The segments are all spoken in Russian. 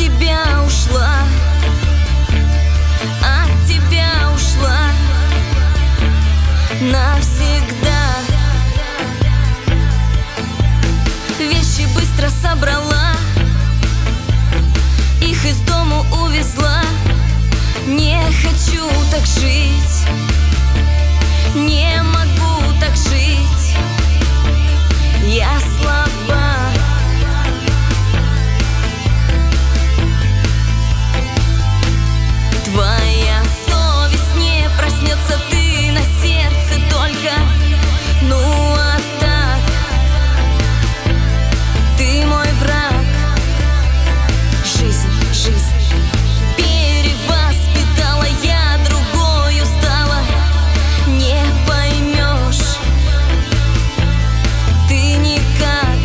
тебя ушла, от тебя ушла навсегда. Вещи быстро собрала, их из дому увезла. Не хочу так жить, не могу так жить, я слаба. Твоя совесть не проснется, ты на сердце только. Ну а так, ты мой враг. Жизнь, жизнь перевоспитала, я другою стала. Не поймешь ты никак.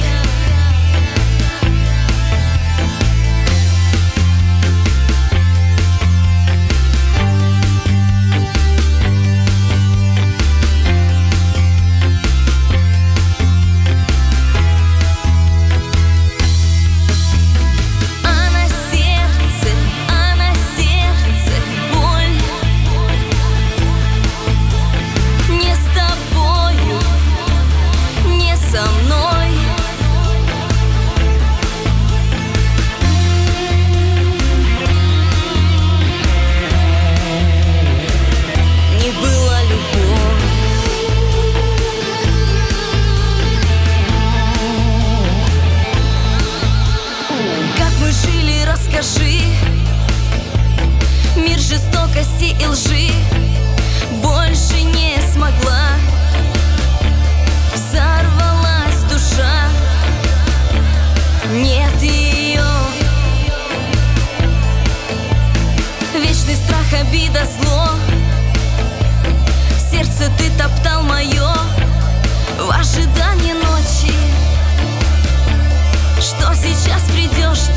Расскажи, мир жестокости и лжи больше не смогла. Взорвалась душа, нет ее. Вечный страх, обида, зло, сердце ты топтал мое в ожидании ночи. Что сейчас придешь